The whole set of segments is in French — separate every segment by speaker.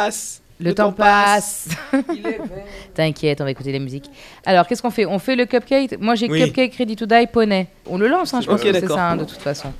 Speaker 1: passe.
Speaker 2: Le temps passe.
Speaker 1: Il est vert.
Speaker 2: T'inquiète, on va écouter la musique. Alors, qu'est-ce qu'on fait ? On fait le cupcake. Moi, j'ai cupcake Ready to Die poney. On le lance, je pense que c'est ça, de toute façon.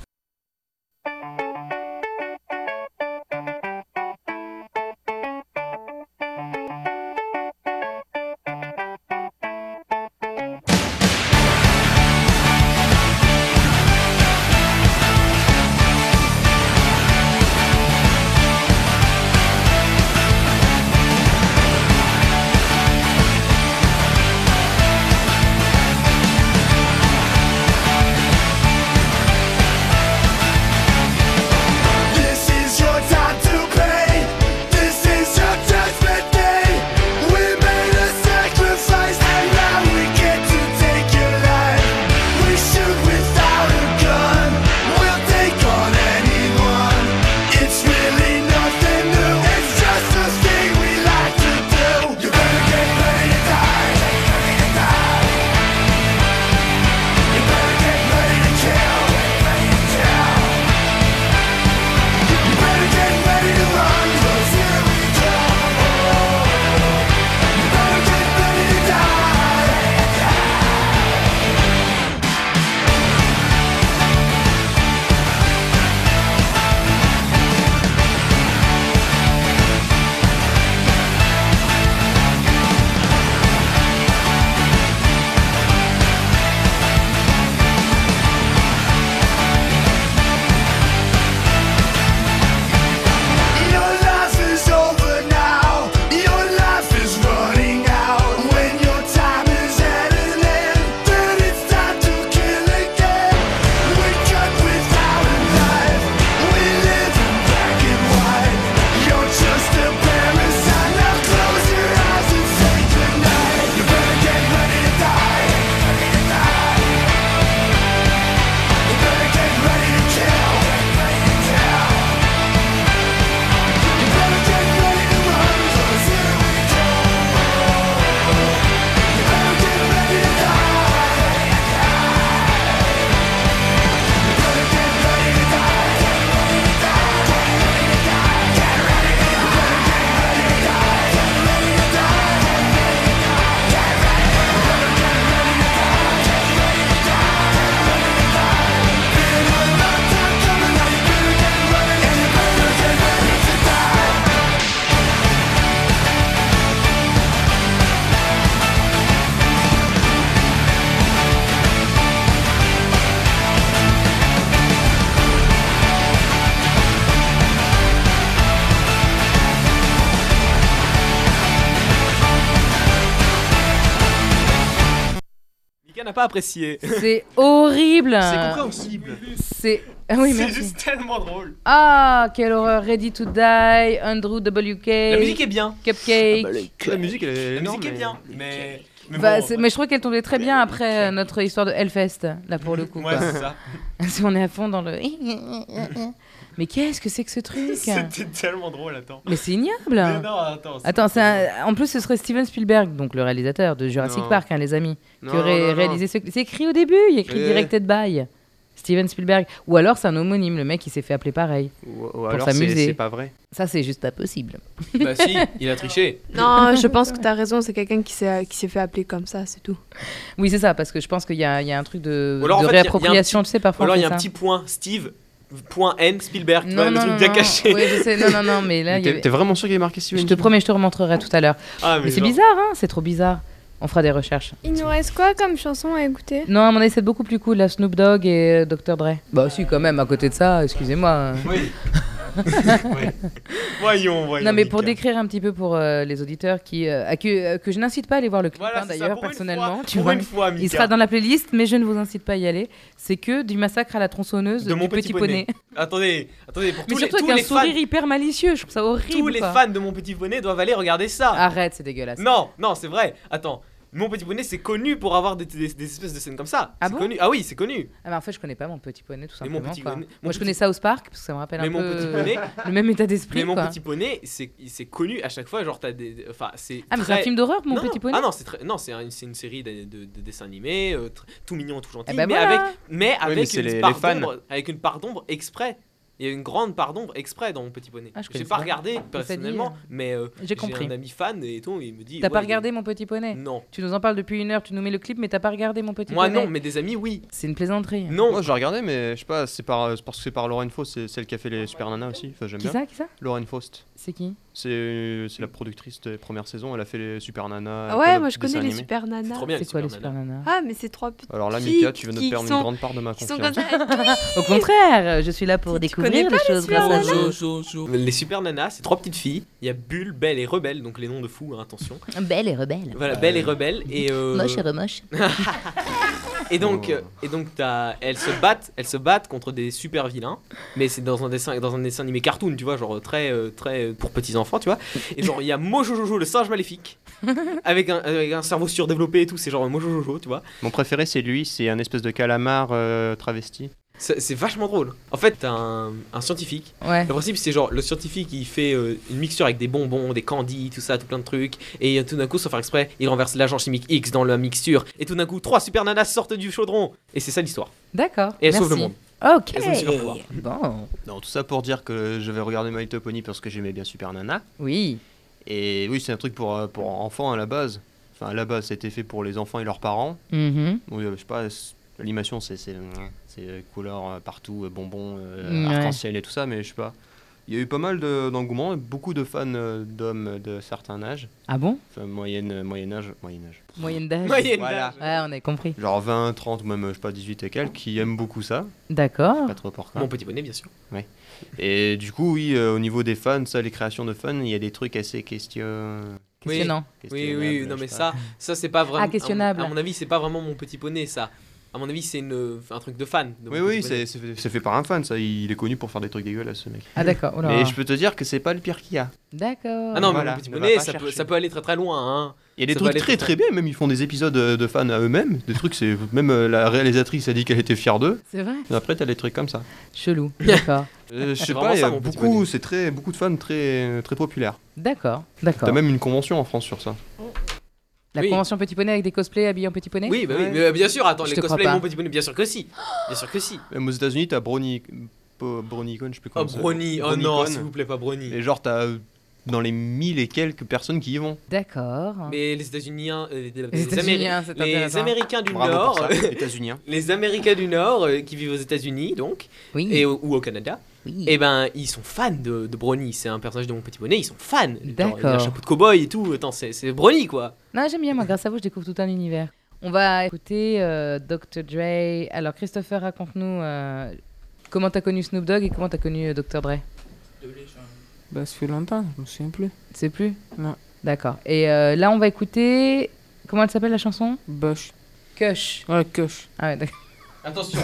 Speaker 1: N'a pas apprécié.
Speaker 2: C'est horrible.
Speaker 1: C'est compréhensible.
Speaker 2: Ah oui,
Speaker 1: c'est
Speaker 2: merci.
Speaker 1: juste tellement drôle.
Speaker 2: Ah, quelle horreur. Ready to Die, Andrew WK.
Speaker 1: La musique est bien.
Speaker 2: Cupcake.
Speaker 3: La musique,
Speaker 1: La musique est bien, mais
Speaker 2: Bah,
Speaker 1: bon,
Speaker 2: mais je trouve qu'elle tombait très bien après notre histoire de Hellfest, là pour le coup.
Speaker 1: Ouais,
Speaker 2: quoi.
Speaker 1: c'est ça.
Speaker 2: Si on est à fond dans le. Mais qu'est-ce que c'est que ce truc?
Speaker 1: C'était tellement drôle, attends.
Speaker 2: Mais c'est ignoble.
Speaker 1: Mais non, attends.
Speaker 2: Attends, en plus ce serait Steven Spielberg, donc le réalisateur de Jurassic Park, hein, les amis, qui aurait réalisé ce. C'est écrit au début, il y a écrit Directed by Steven Spielberg. Ou alors c'est un homonyme, le mec il s'est fait appeler pareil.
Speaker 3: Ou
Speaker 2: pour
Speaker 3: alors
Speaker 2: s'amuser.
Speaker 3: c'est pas vrai.
Speaker 2: Ça c'est juste pas possible.
Speaker 1: Bah si, il a triché.
Speaker 4: Non, je pense que t'as raison, c'est quelqu'un qui s'est fait appeler comme ça, c'est tout.
Speaker 2: Oui, c'est ça, parce que je pense qu'il y a un truc de
Speaker 1: alors, en fait,
Speaker 2: réappropriation, tu sais, parfois.
Speaker 1: Alors il y a
Speaker 2: ça.
Speaker 1: un petit point, Steve. Point N, Spielberg, tu
Speaker 2: non,
Speaker 1: vois, le truc bien caché.
Speaker 2: Oui, je sais, non, mais là.
Speaker 3: T'es vraiment sûr qu'il y a marqué Steven?
Speaker 2: Je te promets, je te remontrerai tout à l'heure.
Speaker 1: Ah,
Speaker 2: mais c'est bizarre, hein, c'est trop bizarre. On fera des recherches.
Speaker 5: Il nous reste quoi comme chanson à écouter?
Speaker 2: Non, à mon avis, c'est beaucoup plus cool, la Snoop Dogg et Dr. Dre. Bah, si, quand même, à côté de ça, excusez-moi.
Speaker 1: Oui. Voyons.
Speaker 2: Non, mais pour décrire un petit peu pour les auditeurs que je n'incite pas à aller voir le clip,
Speaker 1: voilà,
Speaker 2: d'ailleurs, personnellement.
Speaker 1: Une fois,
Speaker 2: il sera dans la playlist, mais je ne vous incite pas à y aller. C'est que du massacre à la tronçonneuse
Speaker 1: de
Speaker 2: du
Speaker 1: Mon Petit Poney. Attendez, pour
Speaker 2: mais
Speaker 1: tous
Speaker 2: surtout
Speaker 1: les
Speaker 2: avec un
Speaker 1: fans,
Speaker 2: sourire hyper malicieux, je trouve ça horrible.
Speaker 1: tous les fans de Mon Petit Poney doivent aller regarder ça.
Speaker 2: Arrête, c'est dégueulasse.
Speaker 1: Non, c'est vrai. Attends. Mon Petit Poney, c'est connu pour avoir des espèces de scènes comme ça.
Speaker 2: Ah
Speaker 1: c'est
Speaker 2: bon
Speaker 1: connu. Ah oui, c'est connu.
Speaker 2: Ah bah en fait, je connais pas Mon Petit Poney, tout simplement.
Speaker 1: Moi,
Speaker 2: je connais South Park, parce que ça me rappelle un peu
Speaker 1: Petit Poney,
Speaker 2: le même état d'esprit.
Speaker 1: Mais Mon
Speaker 2: quoi.
Speaker 1: Petit Poney, c'est connu à chaque fois. Genre, t'as des. Enfin, c'est.
Speaker 2: Ah, mais c'est un film d'horreur, Mon Petit Poney?
Speaker 1: Ah non, c'est une série de dessins animés, tout mignon, tout gentil.
Speaker 2: Eh ben
Speaker 1: mais
Speaker 2: voilà.
Speaker 1: avec une part d'ombre exprès. Il y a une grande part d'ombre exprès dans Mon Petit Poney.
Speaker 2: Ah, je
Speaker 1: J'ai
Speaker 2: connaissais
Speaker 1: pas
Speaker 2: pas.
Speaker 1: regardé
Speaker 2: Ça
Speaker 1: personnellement,
Speaker 2: dit,
Speaker 1: mais
Speaker 2: J'ai compris.
Speaker 1: un ami fan et tout, il me dit.
Speaker 2: T'as pas
Speaker 1: ouais,
Speaker 2: regardé Mon Petit Poney?
Speaker 1: Non.
Speaker 2: Tu nous en parles depuis 1 heure, tu nous mets le clip, mais t'as pas regardé Mon Petit
Speaker 1: Moi
Speaker 2: Poney?
Speaker 1: non, mais des amis oui.
Speaker 2: C'est une plaisanterie.
Speaker 1: Non.
Speaker 3: Moi, j'ai regardé, mais je sais pas, c'est parce que c'est par Lauren Faust, c'est celle qui a fait les Super Nana aussi. Enfin, j'aime
Speaker 2: Qui
Speaker 3: bien.
Speaker 2: ça? Qui ça?
Speaker 3: Lauren Faust.
Speaker 2: C'est qui?
Speaker 3: C'est la productrice des premières saisons. Elle a fait les Super Nana.
Speaker 4: Ah
Speaker 3: plein
Speaker 4: ouais,
Speaker 3: d'autres
Speaker 4: moi je connais
Speaker 3: dessins
Speaker 4: les
Speaker 3: animés.
Speaker 4: Super
Speaker 1: C'est
Speaker 4: Nana.
Speaker 1: trop bien.
Speaker 2: C'est quoi les
Speaker 1: Super
Speaker 2: Super
Speaker 1: Nana.
Speaker 2: Nana?
Speaker 4: Ah, mais c'est 3 petites
Speaker 3: Alors là,
Speaker 4: filles
Speaker 3: Mika, tu viens de
Speaker 4: qui
Speaker 3: perdre
Speaker 4: sont-
Speaker 3: une grande part de ma
Speaker 4: qui sont
Speaker 3: confiance.
Speaker 4: comme ça.
Speaker 2: Au contraire, je suis là pour
Speaker 4: Tu
Speaker 2: découvrir
Speaker 4: connais
Speaker 2: des
Speaker 4: pas les
Speaker 2: choses
Speaker 4: Super
Speaker 2: grâce à
Speaker 4: Nana
Speaker 2: vous.
Speaker 1: Les Super Nana, c'est 3 petites filles. Il y a Bulle, Belle et Rebelle, donc les noms de fous, hein, attention.
Speaker 2: Belle et rebelle.
Speaker 1: Voilà, Belle et Rebelle. Et,
Speaker 2: Moche et remoche.
Speaker 1: et donc elles se battent contre des super vilains, mais c'est dans un dessin animé cartoon, tu vois, genre très pour petits enfants, tu vois. Et genre il y a Mojo Jojo, le singe maléfique, avec un cerveau surdéveloppé et tout, c'est genre Mojo Jojo, tu vois.
Speaker 3: Mon préféré, c'est lui. C'est un espèce de calamar travesti.
Speaker 1: C'est vachement drôle. En fait, t'as un scientifique.
Speaker 2: Ouais.
Speaker 1: Le principe, c'est genre le scientifique, il fait une mixture avec des bonbons, des candies, tout ça, tout plein de trucs. Et tout d'un coup, sans faire exprès, il renverse l'agent chimique X dans la mixture. Et tout d'un coup, 3 super nanas sortent du chaudron. Et c'est ça l'histoire.
Speaker 2: D'accord.
Speaker 1: Et elles
Speaker 2: merci.
Speaker 1: sauvent le monde.
Speaker 2: Ok.
Speaker 1: Elles ont des super pouvoirs.
Speaker 2: Bon.
Speaker 3: Non, tout ça pour dire que je vais regarder My Little Pony parce que j'aimais bien Super Nana.
Speaker 2: Oui.
Speaker 3: Et oui, c'est un truc pour enfants à la base. Enfin, à la base, c'était fait pour les enfants et leurs parents.
Speaker 2: Mhm.
Speaker 3: Bon, je sais pas, l'animation, c'est couleurs partout, bonbons,
Speaker 2: Ouais.
Speaker 3: arc-en-ciel et tout ça, mais je sais pas. Il y a eu pas mal d'engouement, beaucoup de fans d'hommes de certains âges.
Speaker 2: Ah bon?
Speaker 3: Enfin, moyen âge.
Speaker 2: Moyenne d'âge.
Speaker 1: Moyenne
Speaker 3: Voilà.
Speaker 1: d'âge.
Speaker 2: Ouais, on a compris.
Speaker 3: Genre 20, 30 ou même, je sais pas, 18 et quelques, qui aiment beaucoup ça.
Speaker 2: D'accord.
Speaker 3: Pas trop porquin.
Speaker 1: Mon Petit Poney, bien sûr.
Speaker 3: Et du coup, oui, au niveau des fans, ça, les créations de fans, il y a des trucs assez
Speaker 2: Questionnant.
Speaker 1: Oui, non mais
Speaker 3: je sais pas.
Speaker 1: ça c'est pas vraiment.
Speaker 2: Ah, questionnable.
Speaker 1: À mon avis, c'est pas vraiment Mon Petit Poney, ça. À mon avis, c'est un truc de fan. de Mon
Speaker 3: Oui,
Speaker 1: Petit Poney.
Speaker 3: c'est fait par un fan, ça. Il est connu pour faire des trucs dégueulasses, ce mec.
Speaker 2: Ah d'accord. Oh là.
Speaker 3: Mais je peux te dire que c'est pas le pire qu'il y a.
Speaker 2: D'accord.
Speaker 1: Ah non,
Speaker 3: Voilà,
Speaker 1: mais Mon Petit
Speaker 3: ne va
Speaker 1: Poney,
Speaker 3: pas
Speaker 1: ça
Speaker 3: chercher.
Speaker 1: peut aller très très loin. Hein.
Speaker 3: Il y a des
Speaker 1: Ça va
Speaker 3: trucs
Speaker 1: aller
Speaker 3: très
Speaker 1: très
Speaker 3: très bien, même ils font des épisodes de fans à eux-mêmes. Des trucs, c'est même la réalisatrice a dit qu'elle était fière d'eux.
Speaker 2: C'est vrai.
Speaker 3: Et après, t'as des trucs comme ça.
Speaker 2: Chelou. D'accord.
Speaker 3: Je sais
Speaker 1: vraiment
Speaker 3: pas, il y
Speaker 1: ça,
Speaker 3: a
Speaker 1: Mon Petit Poney.
Speaker 3: beaucoup de fans très populaires.
Speaker 2: D'accord.
Speaker 3: T'as
Speaker 2: D'accord.
Speaker 3: même une convention en France sur ça.
Speaker 2: La
Speaker 1: Oui.
Speaker 2: convention Petit Poney avec des cosplays habillés en Petit Poney?
Speaker 1: Oui, bah oui,
Speaker 3: Ouais.
Speaker 1: mais bien sûr, attends,
Speaker 2: Je
Speaker 1: les
Speaker 2: te crois
Speaker 1: cosplays
Speaker 2: pas.
Speaker 1: Mon Petit Poney, bien sûr que si. Bien sûr que si.
Speaker 3: Même aux États-Unis, t'as BronyCon, je sais plus
Speaker 1: Oh,
Speaker 3: comment ça
Speaker 1: Brony, oh
Speaker 3: BronyCon.
Speaker 1: non, s'il vous plaît, pas Brony.
Speaker 3: Et genre, t'as dans les 1000 et quelques personnes qui y vont.
Speaker 2: D'accord.
Speaker 1: Mais les États-Unis,
Speaker 2: Les États-Uniens, c'est
Speaker 1: les
Speaker 2: intéressant.
Speaker 1: Américains du
Speaker 3: Bravo
Speaker 1: Nord,
Speaker 3: pour ça, États-Uniens.
Speaker 1: les Américains du Nord qui vivent aux États-Unis, donc,
Speaker 2: Oui.
Speaker 1: ou au Canada,
Speaker 2: Oui.
Speaker 1: et ben ils sont fans de Brony. C'est un personnage de Mon Petit Poney, ils sont fans. Genre, il a un
Speaker 2: D'accord.
Speaker 1: chapeau de cow-boy et tout. Attends, c'est Brony quoi.
Speaker 2: Non, j'aime bien, moi, grâce à vous, je découvre tout un univers. On va écouter Dr. Dre. Alors, Christopher, raconte-nous comment t'as connu Snoop Dogg et comment t'as connu Dr. Dre.
Speaker 6: Bah, ça fait longtemps, je me souviens plus.
Speaker 2: Tu sais plus?
Speaker 6: Non.
Speaker 2: D'accord. Et là, on va écouter. Comment elle s'appelle la chanson?
Speaker 6: Bush.
Speaker 2: Kush.
Speaker 6: Ouais, Kush.
Speaker 2: Ah ouais, d'accord.
Speaker 1: Attention.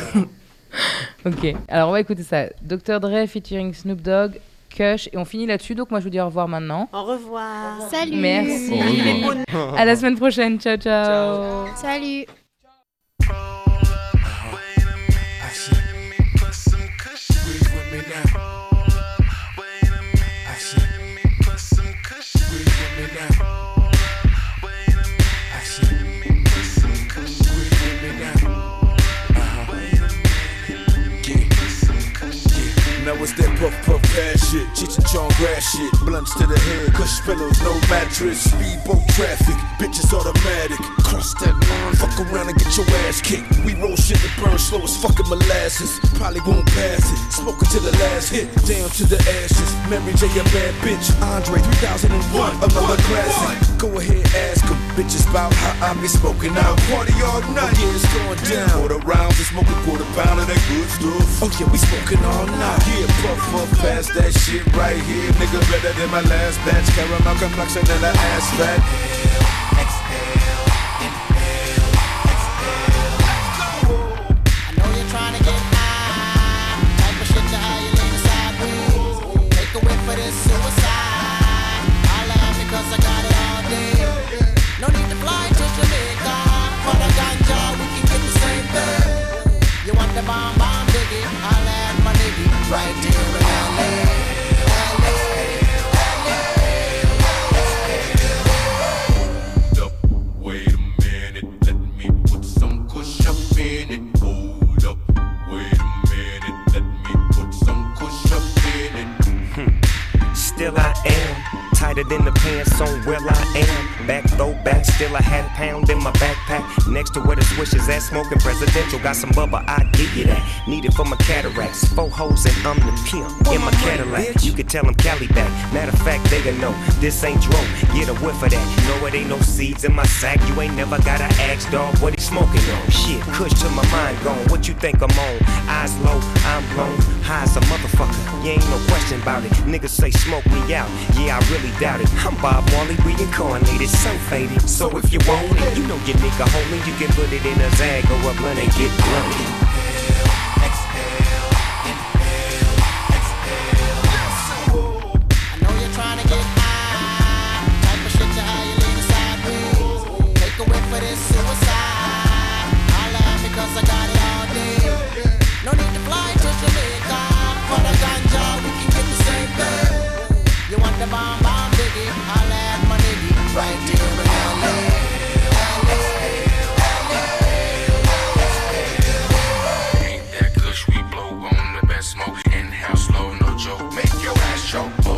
Speaker 2: Ok. Alors, on va écouter ça. Dr. Dre featuring Snoop Dogg, Kush. Et on finit là-dessus, donc moi, je vous dis au revoir maintenant.
Speaker 1: Au revoir.
Speaker 5: Salut.
Speaker 2: Merci.
Speaker 3: Au revoir.
Speaker 2: À la semaine prochaine. Ciao, ciao.
Speaker 5: Salut.
Speaker 7: Now it's that puff puff pass shit, Cheech and Chong grass shit, blunts to the head, cush pillows, no mattress, speedboat traffic, bitches automatic, cross that line, fuck around and get your ass kicked. We roll shit that burn slow as fucking molasses, probably won't pass it. Smoking to the last hit, down to the ashes. Mary J a bad bitch, Andre 3001, another classic. Go ahead, ask them, bitches about how I be smoking out. Party all night, yeah, it's going down. Quarter rounds, and smoke a quarter pound of that good stuff. Oh yeah, we smoking all night. Yeah, puff puff past that shit right here, nigga, better than my last batch. Caramel complexion and an ass fat.
Speaker 8: Right here in LA. Wait still I am. Tighter than the pants on where I am. Back throwback, still a half pound in my backpack. Next to where the swishes at, smoking presidential. Got some bubba, I give you that. Need it for my cataracts. 4 hoes and I'm the pimp in my Cadillac. You can tell them Cali back. Matter of fact, they gon' know this ain't dro. Get a whiff of that. No, it ain't no seeds in my sack. You ain't never gotta ask, dog, what he smoking on. Shit, kush to my mind gone. What you think I'm on? Eyes low, I'm blown. High as a motherfucker. You ain't no question about it. Niggas say smoke me out. Yeah, I really doubt it. I'm Bob Marley, reincarnated, so faded. So if you want it, you know your nigga homie. You can put it in a Zag or a blunt and get blunted.
Speaker 9: I got it all day. No need to fly to Jamaica. For the ganja, we can get the same thing. You want the bomb, bomb, biggie? I'll add my nigga right here in LA.
Speaker 10: Ain't that kush we blow on the best smoke? In-house low, no joke, make your ass choke.